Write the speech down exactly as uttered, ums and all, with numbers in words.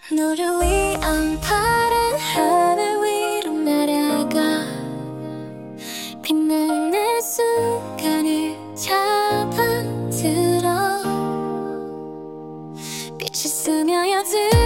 너를 위한 파란 하늘 위로 날아가 빛나는 순간을 잡아들어 빛이 스며든